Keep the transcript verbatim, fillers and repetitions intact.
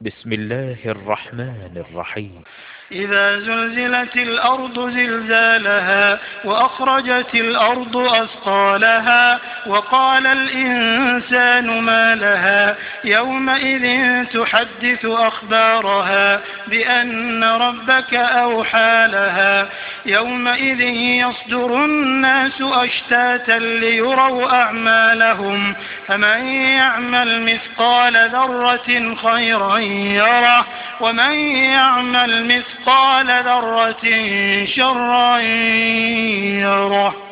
بسم الله الرحمن الرحيم. إذا زلزلت الأرض زلزالها وأخرجت الأرض أثقالها وقال الإنسان ما لها يومئذ تحدث أخبارها بأن ربك أوحى لها يومئذ يصدر الناس أشتاتا ليروا أعمالهم فمن يعمل مثقال ذرة خيرا يره ومن يعمل مثقال ذرة شرا يره.